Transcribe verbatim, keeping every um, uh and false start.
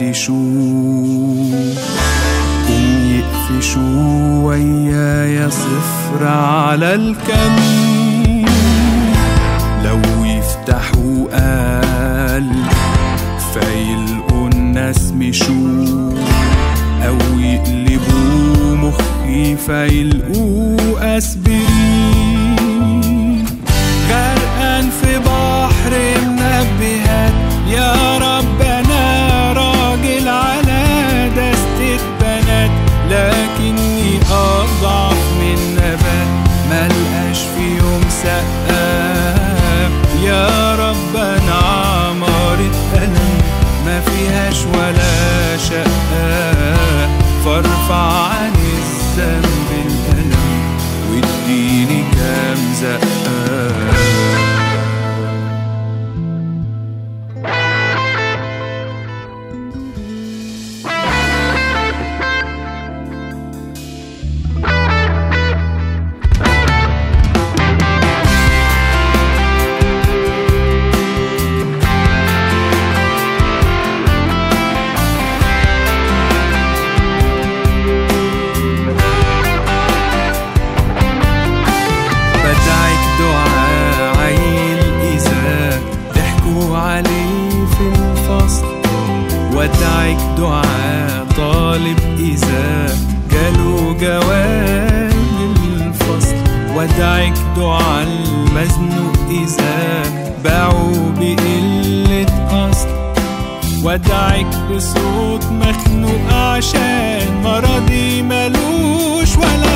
يفتشوا قوم يقفشوا ويايا صفر على الكم. لو يفتحوا قلب فيلقوا الناس مشوا، أو يقلبوا مخي فيلقوا أسبرين. غرقان في بحر منبهات يا رب، أنا راجل على دستة بنات، لكني أضعف من نبات ملقاش في يوم سقاف. يا رب أنا عمارة قلم ما فيهاش ولا شقاء، فارفع عن الذنب الألم واديني كام زقاء. ودعك دعاء طالب إذا جاله جواب الفصل، ودعك دعاء المزنوق إذا باعوا بقلة أصل، ودعك بصوت مخنوق عشان مرضي ملوش ولا